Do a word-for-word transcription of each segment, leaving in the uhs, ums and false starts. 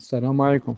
السلام عليكم.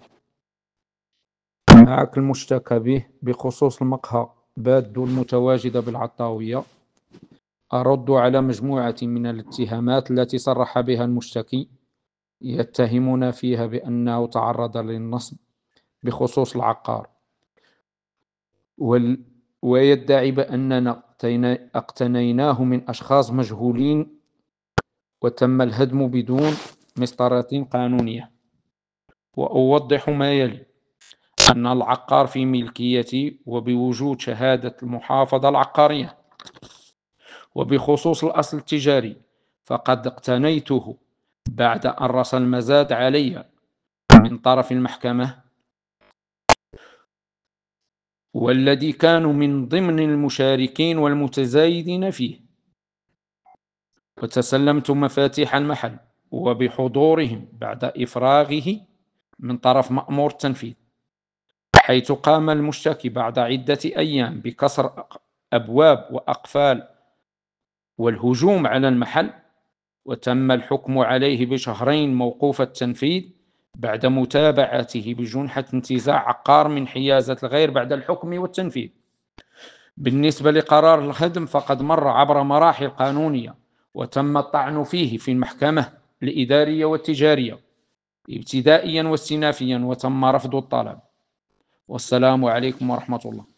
معك المشتكى به بخصوص المقهى بادو المتواجدة بالعطاوية. أرد على مجموعة من الاتهامات التي صرح بها المشتكي، يتهمنا فيها بأنه تعرض للنصب بخصوص العقار، وال... ويدعي بأننا اقتنيناه من أشخاص مجهولين وتم الهدم بدون مسطرة قانونية. وأوضح ما يلي: أن العقار في ملكيتي وبوجود شهادة المحافظة العقارية. وبخصوص الأصل التجاري فقد اقتنيته بعد أن رسى المزاد علي من طرف المحكمة، والذي كانوا من ضمن المشاركين والمتزايدين فيه، وتسلمت مفاتيح المحل وبحضورهم بعد إفراغه من طرف مأمور التنفيذ، حيث قام المشتكي بعد عدة أيام بكسر أبواب وأقفال والهجوم على المحل، وتم الحكم عليه بشهرين موقوف التنفيذ بعد متابعته بجنحة انتزاع عقار من حيازة الغير بعد الحكم والتنفيذ. بالنسبة لقرار الهدم فقد مر عبر مراحل قانونية وتم الطعن فيه في المحكمة الإدارية والتجارية ابتدائيا واستئنافيا، وتم رفض الطلب. والسلام عليكم ورحمة الله.